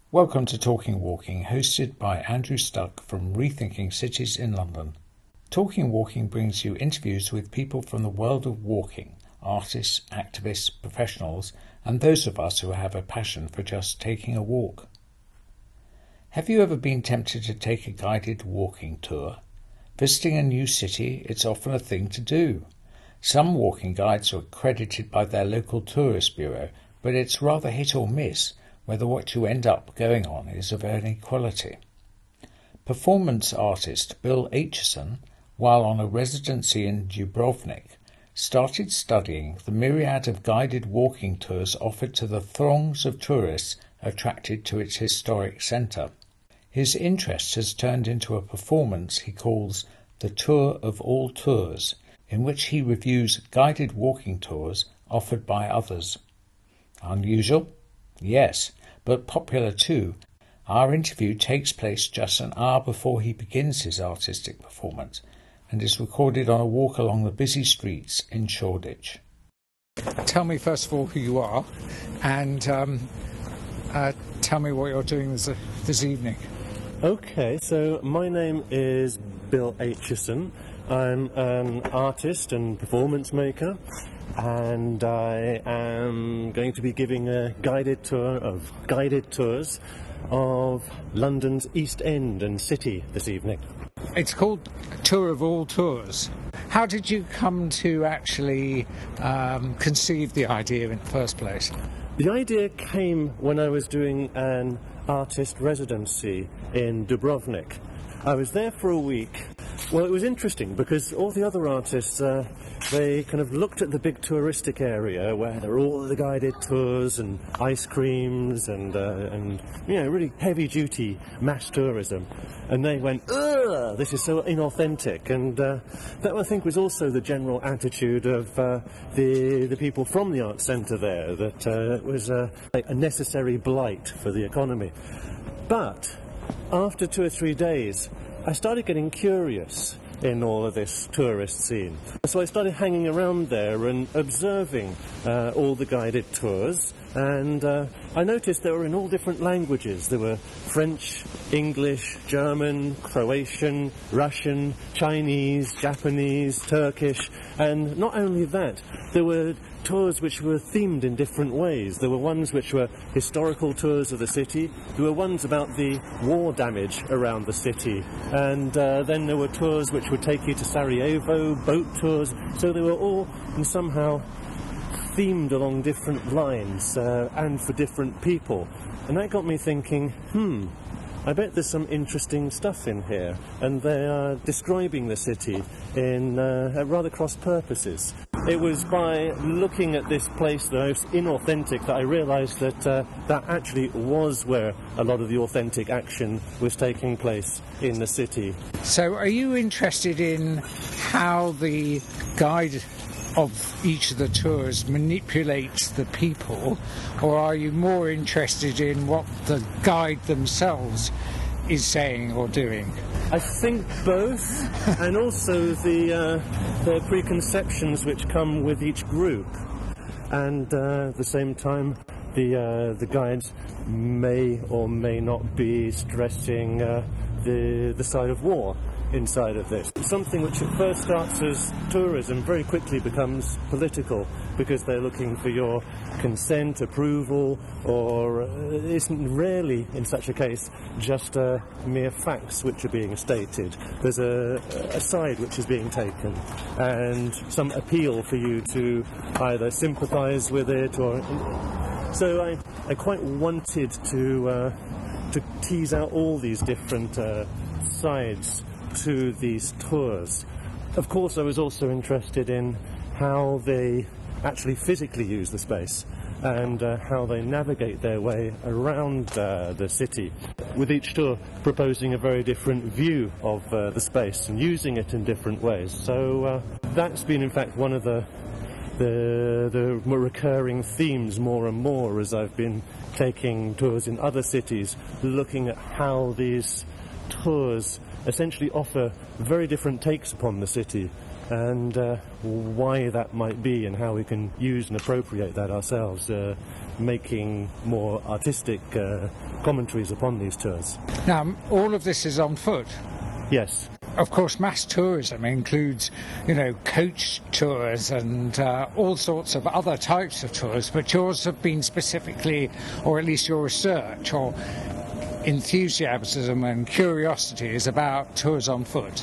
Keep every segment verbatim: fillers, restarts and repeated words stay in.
Welcome to Talking Walking, hosted by Andrew Stuck from Rethinking Cities in London. Talking Walking brings you interviews with people from the world of walking, artists, activists, professionals, and those of us who have a passion for just taking a walk. Have you ever been tempted to take a guided walking tour? Visiting a new city, it's often a thing to do. Some walking guides are accredited by their local tourist bureau, but it's rather hit or miss whether what you end up going on is of any quality. Performance artist Bill Aitchison, while on a residency in Dubrovnik, started studying the myriad of guided walking tours offered to the throngs of tourists attracted to its historic centre. His interest has turned into a performance he calls the Tour of All Tours, in which he reviews guided walking tours offered by others. Unusual? Yes, but popular too. Our interview takes place just an hour before he begins his artistic performance and is recorded on a walk along the busy streets in Shoreditch. Tell me first of all who you are and um, uh, tell me what you're doing this, uh, this evening. Okay, so my name is Bill Aitchison. I'm an artist and performance maker, and I am going to be giving a guided tour of guided tours of London's East End and City this evening. It's called Tour of All Tours. How did you come to actually um, conceive the idea in the first place? The idea came when I was doing an artist residency in Dubrovnik. I was there for a week. Well, it was interesting because all the other artists, uh, they kind of looked at the big touristic area where there were all the guided tours and ice creams and, uh, and you know, really heavy-duty mass tourism. And they went, ugh, this is so inauthentic. And uh, that, I think, was also the general attitude of uh, the, the people from the Arts Centre there, that uh, it was uh, a necessary blight for the economy. But after two or three days, I started getting curious in all of this tourist scene. So I started hanging around there and observing uh, all the guided tours, and uh, I noticed they were in all different languages. There were French, English, German, Croatian, Russian, Chinese, Japanese, Turkish, and not only that, there were tours which were themed in different ways. There were ones which were historical tours of the city, there were ones about the war damage around the city, and uh, then there were tours which would take you to Sarajevo, boat tours, so they were all and somehow themed along different lines uh, and for different people. And that got me thinking, hmm, I bet there's some interesting stuff in here, and they are describing the city in uh, at rather cross purposes. It was by looking at this place that was inauthentic that I realised that uh, that actually was where a lot of the authentic action was taking place in the city. So are you interested in how the guide of each of the tours manipulates the people, or are you more interested in what the guide themselves is saying or doing? I think both, and also the, uh, the preconceptions which come with each group, and uh, at the same time the, uh, the guides may or may not be stressing uh, the, the side of war inside of this. Something which at first starts as tourism very quickly becomes political, because they're looking for your consent, approval, or uh, isn't rarely, in such a case, just uh, mere facts which are being stated. There's a, a side which is being taken, and some appeal for you to either sympathise with it or... So I, I quite wanted to, uh, to tease out all these different uh, sides to these tours. Of course, I was also interested in how they actually physically use the space and uh, how they navigate their way around uh, the city, with each tour proposing a very different view of uh, the space and using it in different ways. So uh, that's been in fact one of the the, the more recurring themes more and more as I've been taking tours in other cities, looking at how these tours essentially offer very different takes upon the city, and uh, why that might be and how we can use and appropriate that ourselves, uh, making more artistic uh, commentaries upon these tours. Now, all of this is on foot? Yes. Of course, mass tourism includes, you know, coach tours and uh, all sorts of other types of tours, but yours have been specifically, or at least your research or enthusiasm and curiosity is about tours on foot.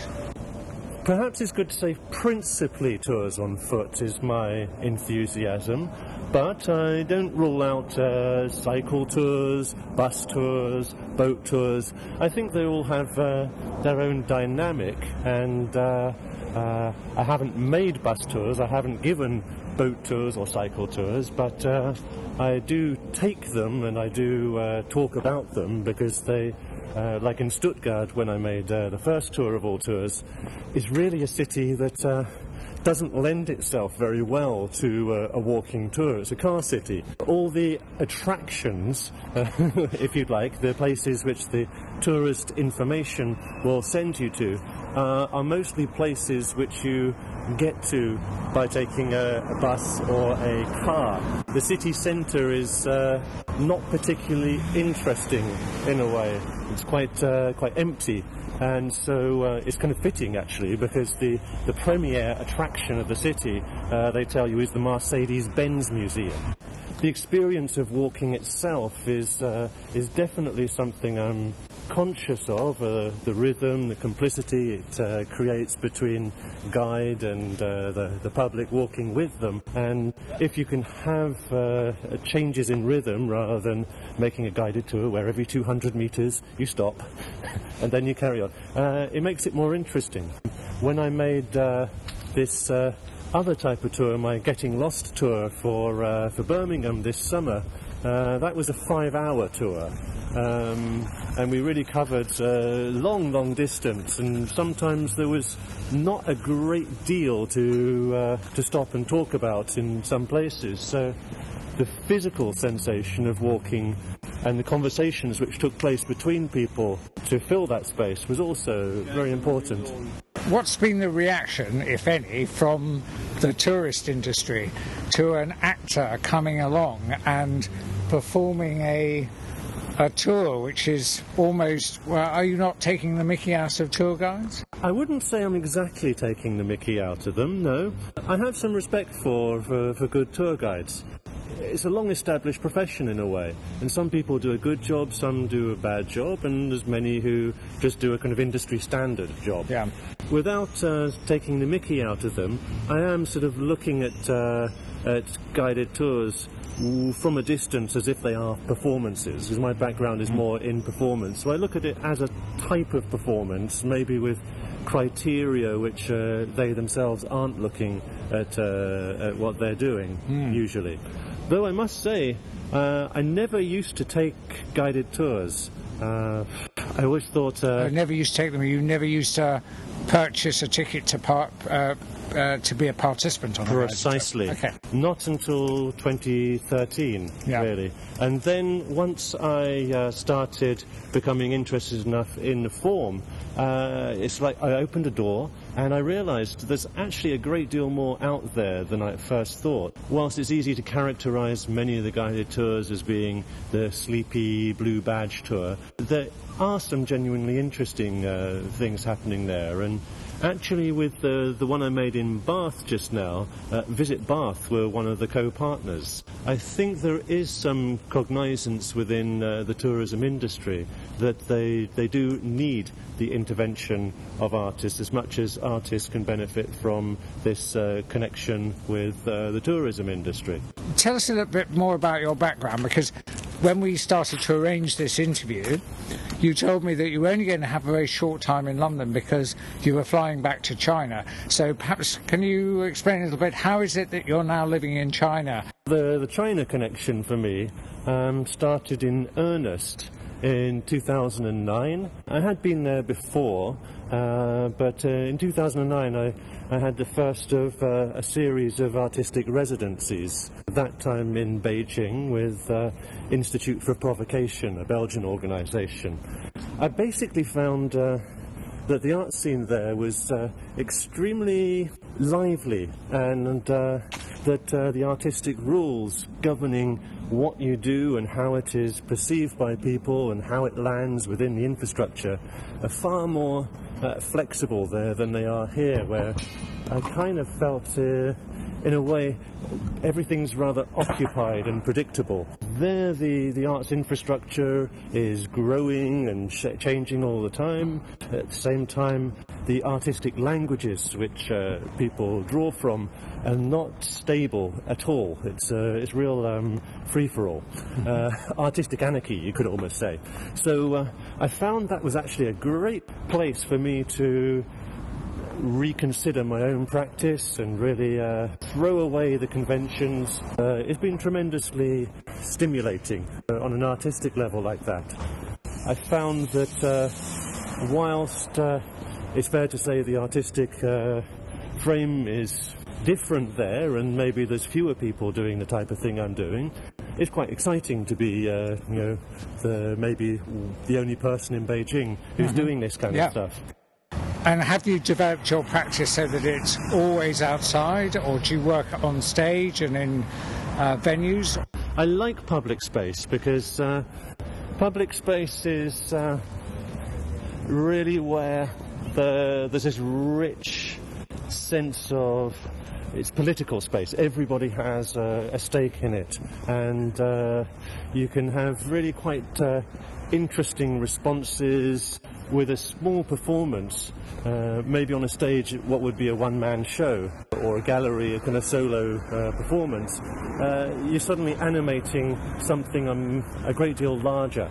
Perhaps it's good to say principally tours on foot is my enthusiasm, but I don't rule out uh, cycle tours, bus tours, boat tours. I think they all have uh, their own dynamic, and uh, uh, I haven't made bus tours, I haven't given boat tours or cycle tours, but uh, I do take them and I do uh, talk about them because they, Uh, like in Stuttgart, when I made uh, the first tour of all tours, is really a city that uh, doesn't lend itself very well to uh, a walking tour. It's a car city. All the attractions, uh, if you'd like, the places which the tourist information will send you to, uh, are mostly places which you get to by taking a, a bus or a car. The city centre is uh, not particularly interesting in a way. It's quite uh, quite empty, and so uh, it's kind of fitting actually, because the the premier attraction of the city, uh, they tell you, is the Mercedes-Benz Museum. The experience of walking itself is uh, is definitely something I'm conscious of, uh, the rhythm, the complicity it uh, creates between guide and uh, the, the public walking with them. And if you can have uh, changes in rhythm rather than making a guided tour where every two hundred metres you stop and then you carry on, uh, it makes it more interesting. When I made uh, this uh, other type of tour, my Getting Lost tour for, uh, for Birmingham this summer, uh, that was a five-hour tour. Um, and we really covered uh, long, long distance, and sometimes there was not a great deal to uh, to stop and talk about in some places. So the physical sensation of walking and the conversations which took place between people to fill that space was also very important. What's been the reaction, if any, from the tourist industry to an actor coming along and performing a a tour which is almost, well, are you not taking the mickey out of tour guides? I wouldn't say I'm exactly taking the mickey out of them, no. I have some respect for, for, for good tour guides. It's a long-established profession in a way, and some people do a good job, some do a bad job, and there's many who just do a kind of industry standard job. Yeah. Without uh, taking the mickey out of them, I am sort of looking at, uh, at guided tours from a distance as if they are performances, because my background is more in performance. So I look at it as a type of performance, maybe with criteria which uh, they themselves aren't looking at, uh, at what they're doing, mm. usually. Though I must say, uh, I never used to take guided tours. Uh, I always thought... Uh, I never used to take them. You never used to purchase a ticket to part, uh, uh, to be a participant on a guided tour? Precisely. Okay. Not until twenty thirteen, yeah. really. And then once I uh, started becoming interested enough in the form, uh, it's like I opened a door and I realised there's actually a great deal more out there than I at first thought. Whilst it's easy to characterise many of the guided tours as being the sleepy blue badge tour, there are some genuinely interesting uh, things happening there. And actually, with the, the one I made in Bath just now, uh, Visit Bath were one of the co-partners. I think there is some cognizance within uh, the tourism industry that they, they do need the intervention of artists as much as artists can benefit from this uh, connection with uh, the tourism industry. Tell us a little bit more about your background, because when we started to arrange this interview, you told me that you were only going to have a very short time in London because you were flying back to China. So perhaps can you explain a little bit, how is it that you're now living in China? The, the China connection for me um, started in earnest in two thousand nine. I had been there before, uh, but uh, in two thousand nine I, I had the first of uh, a series of artistic residencies, that time in Beijing with uh, Institute for Provocation, a Belgian organisation. I basically found uh, that the art scene there was uh, extremely lively, and uh, that uh, the artistic rules governing what you do and how it is perceived by people and how it lands within the infrastructure are far more uh, flexible there than they are here, where I kind of felt, uh, in a way, everything's rather occupied and predictable. There the, the arts infrastructure is growing and sh changing all the time. At the same time, the artistic languages which uh, people draw from are not stable at all. It's, uh, it's real um, free-for-all. Uh, artistic anarchy, you could almost say. So uh, I found that was actually a great place for me to reconsider my own practice and really uh, throw away the conventions. Uh, it's been tremendously stimulating uh, on an artistic level like that. I found that uh, whilst uh, it's fair to say the artistic uh, frame is different there, and maybe there's fewer people doing the type of thing I'm doing, it's quite exciting to be, uh, you know, the, maybe the only person in Beijing who's mm-hmm. doing this kind yeah. of stuff. And have you developed your practice so that it's always outside, or do you work on stage and in uh, venues? I like public space because uh, public space is uh, really where the, there's this rich sense of it's political space. Everybody has uh, a stake in it, and uh, you can have really quite uh, interesting responses with a small performance. Uh, maybe on a stage what would be a one-man show, or a gallery, a kind of solo uh, performance, uh, you're suddenly animating something um, a great deal larger.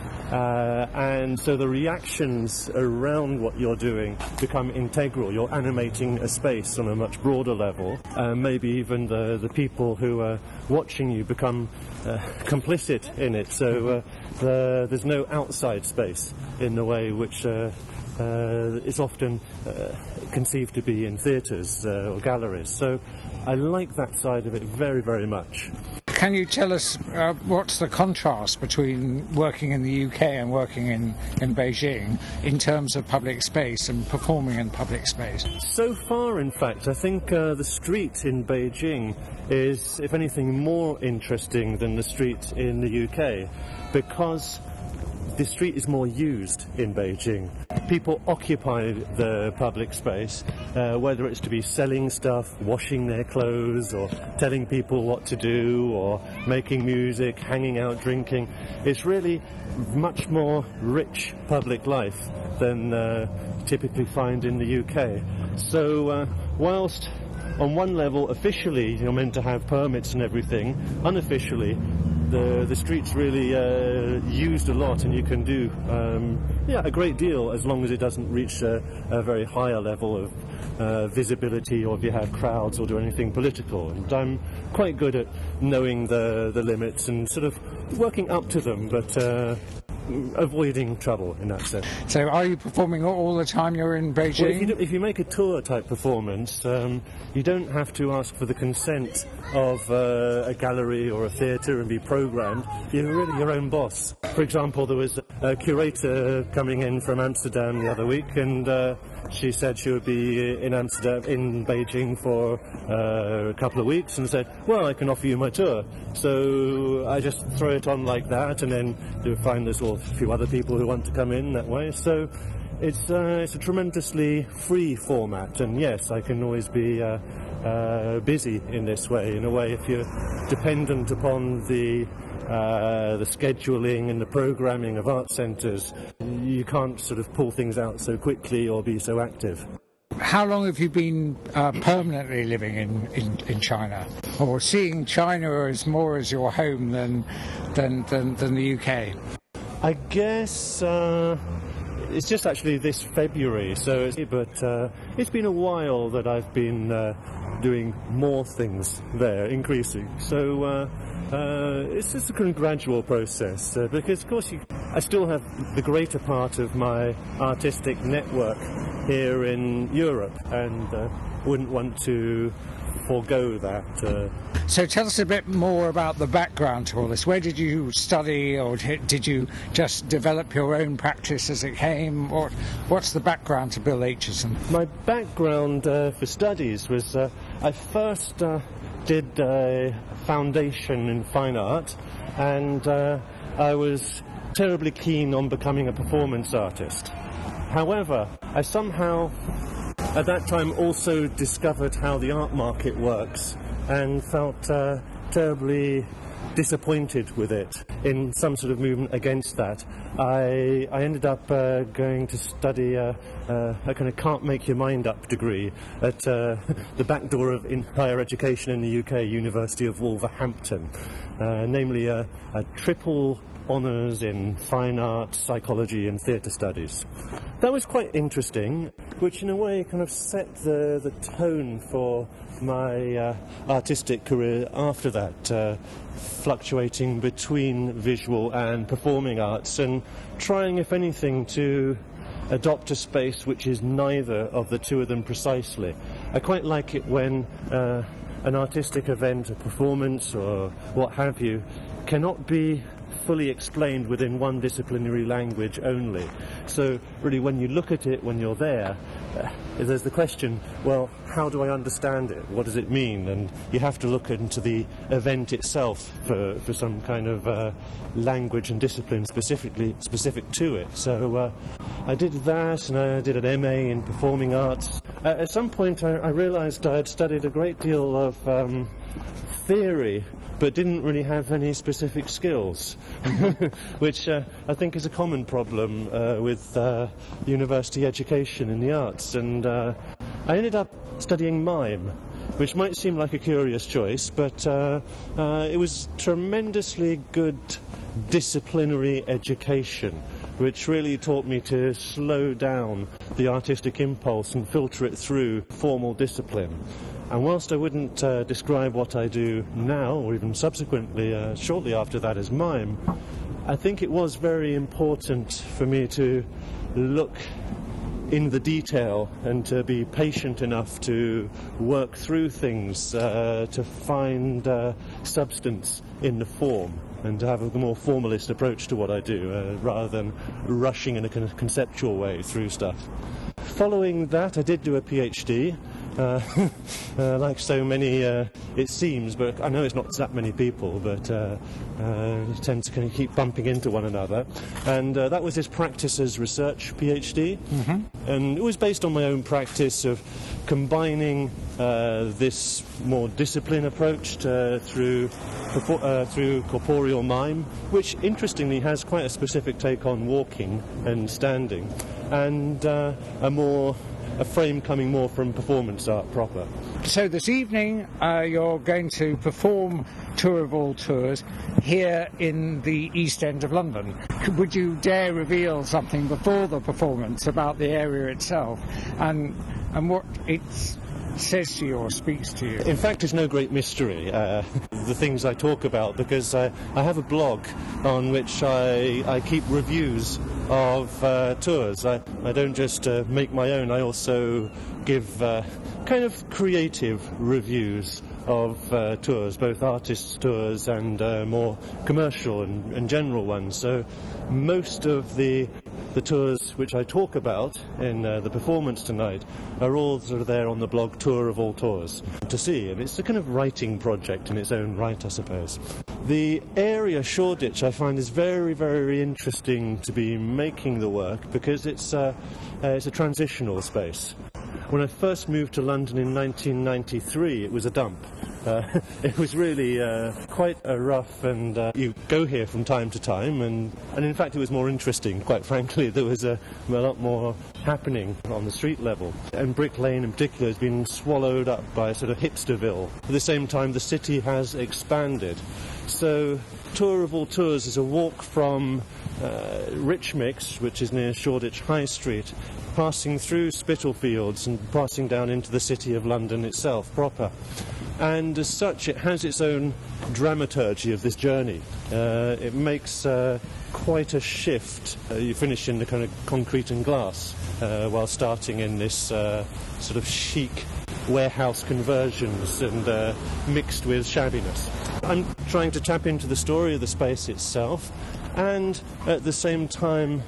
Uh, and so the reactions around what you're doing become integral. You're animating a space on a much broader level. Uh, maybe even the, the people who are watching you become uh, complicit in it. So uh, the, there's no outside space in the way which uh, uh, is often uh, conceived to be in theatres uh, or galleries. So I like that side of it very, very much. Can you tell us uh, what's the contrast between working in the U K and working in, in Beijing in terms of public space and performing in public space? So far, in fact, I think uh, the street in Beijing is, if anything, more interesting than the street in the U K, because the street is more used in Beijing. People occupy the public space, uh, whether it's to be selling stuff, washing their clothes, or telling people what to do, or making music, hanging out, drinking. It's really much more rich public life than uh, typically find in the U K. So uh, whilst on one level officially you're meant to have permits and everything, unofficially The, the street's really uh, used a lot, and you can do um, yeah, a great deal as long as it doesn't reach a, a very higher level of uh, visibility, or if you have crowds or do anything political. And I'm quite good at knowing the, the limits and sort of working up to them, but uh, avoiding trouble in that sense. So are you performing all the time you're in Beijing? Well, if, you do, if you make a tour type performance, um, you don't have to ask for the consent of uh, a gallery or a theatre and be programmed. You're really your own boss. For example, there was a curator coming in from Amsterdam the other week, and uh, she said she would be in Amsterdam, in Beijing for uh, a couple of weeks, and said, well, I can offer you my tour. So I just throw it on like that, and then you find there's a few other people who want to come in that way. So it's, uh, it's a tremendously free format, and yes, I can always be uh, uh, busy in this way. In a way, if you're dependent upon the Uh, the scheduling and the programming of art centres, you can't sort of pull things out so quickly or be so active. How long have you been uh, permanently living in, in, in China, or seeing China as more as your home than than, than, than the U K? I guess uh, it's just actually this February, so it's, but uh, it's been a while that I've been uh, doing more things there, increasing. So uh, uh, it's just a kind of gradual process, uh, because of course you, I still have the greater part of my artistic network here in Europe, and uh, wouldn't want to forego that. Uh, So tell us a bit more about the background to all this. Where did you study, or did you just develop your own practice as it came? What, what's the background to Bill Aitchison? My background uh, for studies was uh, I first uh, did a foundation in fine art, and uh, I was terribly keen on becoming a performance artist. However, I somehow at that time also discovered how the art market works and felt uh, terribly disappointed with it in some sort of movement against that. I, I ended up uh, going to study uh, uh, a kind of can't make your mind up degree at uh, the back door of in higher education in the U K, University of Wolverhampton, uh, namely a, a triple honours in fine art, psychology and theatre studies. That was quite interesting, which in a way kind of set the, the tone for my uh, artistic career after that, uh, fluctuating between visual and performing arts and trying, if anything, to adopt a space which is neither of the two of them precisely. I quite like it when uh, an artistic event, a performance or what have you, cannot be fully explained within one disciplinary language only. So really when you look at it when you're there, uh, there's the question, well, how do I understand it? What does it mean? And you have to look into the event itself for, for some kind of uh, language and discipline specifically specific to it. So uh, I did that, and I did an M A in performing arts. Uh, at some point I, I realised I had studied a great deal of um, theory, but didn't really have any specific skills, which uh, I think is a common problem uh, with uh, university education in the arts. And uh, I ended up studying mime, which might seem like a curious choice, but uh, uh, it was tremendously good disciplinary education, which really taught me to slow down the artistic impulse and filter it through formal discipline. And whilst I wouldn't uh, describe what I do now, or even subsequently, uh, shortly after that, as mime, I think it was very important for me to look in the detail and to be patient enough to work through things, uh, to find uh, substance in the form, and to have a more formalist approach to what I do, uh, rather than rushing in a kind of conceptual way through stuff. Following that, I did do a PhD. Uh, uh, like so many, uh, it seems, but I know it's not that many people, but uh, uh, tend to kind of keep bumping into one another. And uh, that was this practice as research PhD, mm-hmm. and it was based on my own practice of combining uh, this more discipline approach to, through uh, through corporeal mime, which interestingly has quite a specific take on walking and standing, and uh, a more a frame coming more from performance art proper. So this evening uh, you're going to perform Tour of All Tours here in the East End of London. Would you dare reveal something before the performance about the area itself and and what it's says to you or speaks to you? In fact, it's no great mystery, uh, the things I talk about, because I, I have a blog on which I, I keep reviews of uh, tours. I, I don't just uh, make my own, I also give uh, kind of creative reviews of uh, tours, both artists' tours and uh, more commercial and, and general ones. So most of the the tours which I talk about in uh, the performance tonight are all sort of there on the blog Tour of All Tours to see, and it's a kind of writing project in its own right, I suppose. The area Shoreditch I find is very, very interesting to be making the work because it's, uh, uh, it's a transitional space. When I first moved to London in nineteen ninety-three, it was a dump. Uh, it was really uh, quite a rough, and uh, you go here from time to time, and, and in fact it was more interesting, quite frankly. There was a, a lot more happening on the street level, and Brick Lane in particular has been swallowed up by sort of hipsterville. At the same time, the city has expanded. So Tour of All Tours is a walk from uh, Richmix, which is near Shoreditch High Street, passing through Spitalfields and passing down into the city of London itself proper. And as such, it has its own dramaturgy of this journey. Uh, it makes uh, quite a shift. Uh, you finish in the kind of concrete and glass uh, while starting in this uh, sort of chic warehouse conversions and uh, mixed with shabbiness. I'm trying to tap into the story of the space itself and at the same time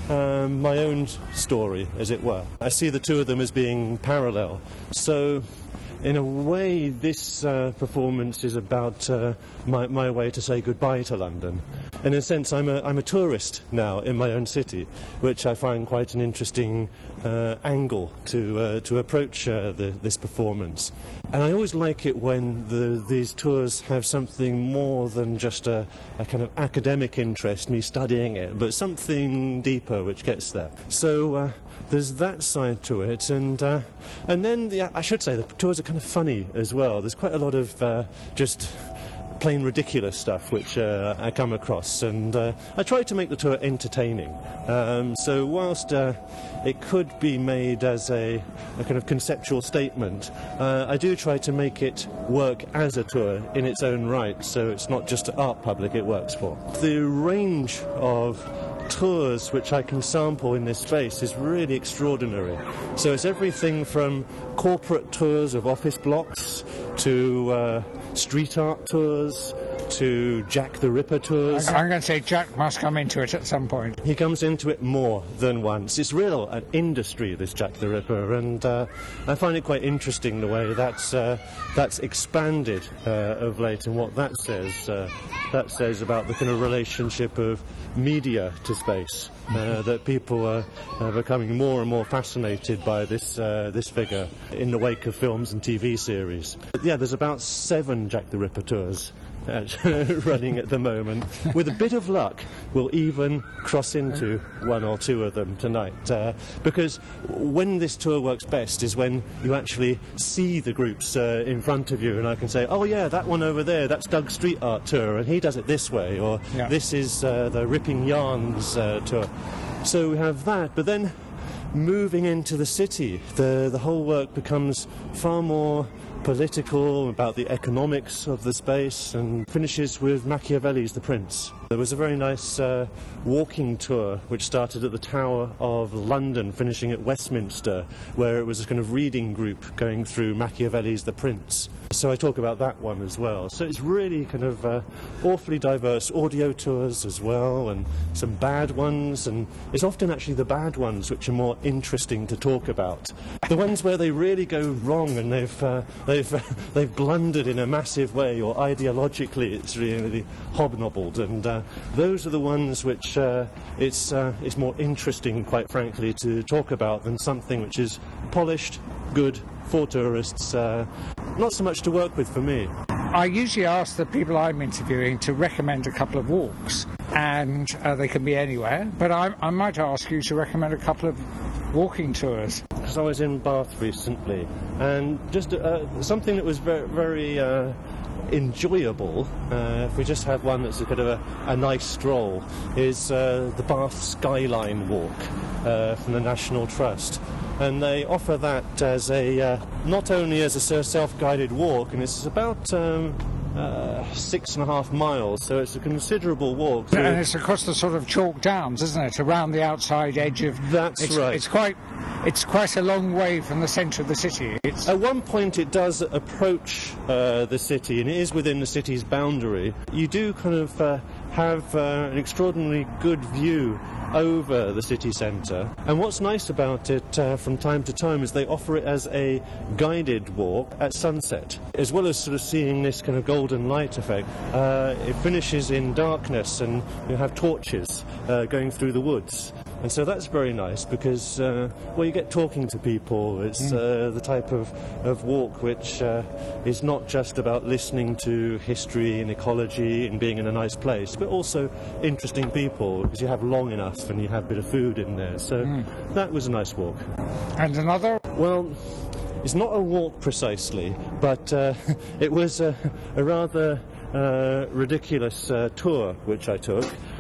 um, my own story, as it were. I see the two of them as being parallel. So in a way, this uh, performance is about uh, my, my way to say goodbye to London. In a sense, I'm a, I'm a tourist now in my own city, which I find quite an interesting uh, angle to uh, to approach uh, the, this performance. And I always like it when the, these tours have something more than just a, a kind of academic interest, me studying it, but something deeper which gets there. So uh, there's that side to it, and uh, and then the, I should say the tours are kind of funny as well. There's quite a lot of uh, just plain ridiculous stuff which uh, I come across, and uh, I try to make the tour entertaining. Um, so whilst uh, it could be made as a, a kind of conceptual statement, uh, I do try to make it work as a tour in its own right, so it's not just art public it works for. The range of tours which I can sample in this space is really extraordinary. So it's everything from corporate tours of office blocks to uh, street art tours to Jack the Ripper tours. I'm going to say Jack must come into it at some point. He comes into it more than once. It's real an industry, this Jack the Ripper, and uh, I find it quite interesting the way that's uh, that's expanded uh, of late, and what that says. Uh, that says about the kind of relationship of media to space. Uh, that people are, are becoming more and more fascinated by this uh, this figure in the wake of films and T V series. But yeah, there's about seven Jack the Ripper tours uh, running at the moment. With a bit of luck, we'll even cross into one or two of them tonight. Uh, because when this tour works best is when you actually see the groups uh, in front of you, and I can say, oh yeah, that one over there, that's Doug's street art tour, and he does it this way, or yeah. This is uh, the Ripping Yarns uh, tour. So we have that, but then moving into the city, the, the whole work becomes far more political, about the economics of the space, and finishes with Machiavelli's The Prince. There was a very nice uh, walking tour which started at the Tower of London, finishing at Westminster, where it was a kind of reading group going through Machiavelli's The Prince. So I talk about that one as well. So it's really kind of uh, awfully diverse. Audio tours as well, and some bad ones, and it's often actually the bad ones which are more interesting to talk about. The ones where they really go wrong and they've uh, they've uh, they've blundered in a massive way, or ideologically it's really hobnobbled, and uh, those are the ones which uh, it's uh, it's more interesting, quite frankly, to talk about than something which is polished, good, for tourists, uh, not so much to work with for me. I usually ask the people I'm interviewing to recommend a couple of walks, and uh, they can be anywhere, but I, I might ask you to recommend a couple of walking tours. Because I was in Bath recently, and just uh, something that was very, very uh, enjoyable, uh, if we just have one that's a kind of a, a nice stroll, is uh, the Bath Skyline Walk uh, from the National Trust. And they offer that as a, uh, not only as a self-guided walk, and it's about um, uh, six and a half miles, so it's a considerable walk. And it's across the sort of chalk downs, isn't it, around the outside edge of... That's it's, right. It's quite, it's quite a long way from the centre of the city. It's... At one point it does approach uh, the city, and it is within the city's boundary. You do kind of uh, have uh, an extraordinarily good view over the city centre, and what's nice about it uh, from time to time is they offer it as a guided walk at sunset, as well as sort of seeing this kind of golden light effect. Uh, it finishes in darkness, and you have torches uh, going through the woods. And so that's very nice because, uh, well, you get talking to people. It's mm. uh, the type of, of walk which uh, is not just about listening to history and ecology and being in a nice place, but also interesting people, because you have long enough and you have a bit of food in there. So mm. that was a nice walk. And another? Well, it's not a walk precisely, but uh, it was a, a rather uh, ridiculous uh, tour which I took.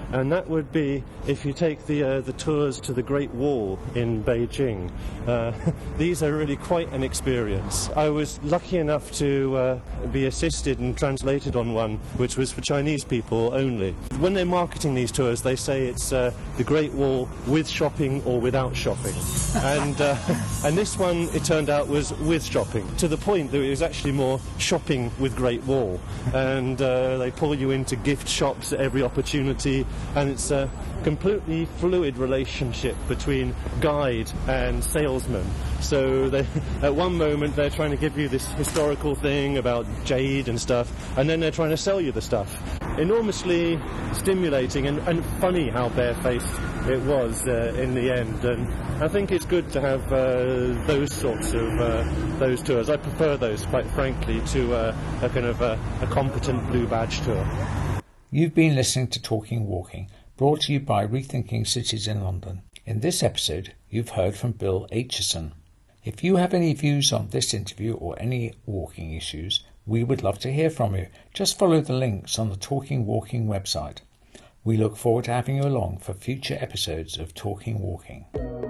and that would be if you take the uh, the tours to the Great Wall in Beijing. Uh, these are really quite an experience. I was lucky enough to uh, be assisted and translated on one, which was for Chinese people only. When they're marketing these tours, they say it's uh, the Great Wall with shopping or without shopping, and uh, and this one, it turned out, was with shopping, to the point that it was actually more shopping with Great Wall, and uh, they pull you into gift shops at every opportunity, and it's a completely fluid relationship between guide and salesman. So they, at one moment they're trying to give you this historical thing about jade and stuff, and then they're trying to sell you the stuff. Enormously stimulating and, and funny how barefaced it was uh, in the end, and I think it's good to have uh, those sorts of uh, those tours. I prefer those, quite frankly, to uh, a kind of a, a competent blue badge tour. You've been listening to Talking Walking, brought to you by Rethinking Cities in London. In this episode, you've heard from Bill Aitchison. If you have any views on this interview or any walking issues, we would love to hear from you. Just follow the links on the Talking Walking website. We look forward to having you along for future episodes of Talking Walking.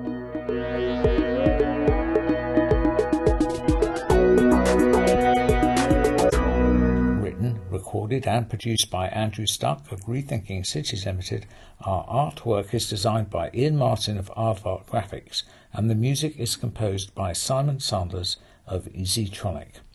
Written, recorded and produced by Andrew Stuck of Rethinking Cities Limited. Our artwork is designed by Ian Martin of Aardvark Graphics, and the music is composed by Simon Sanders of EasyTronic.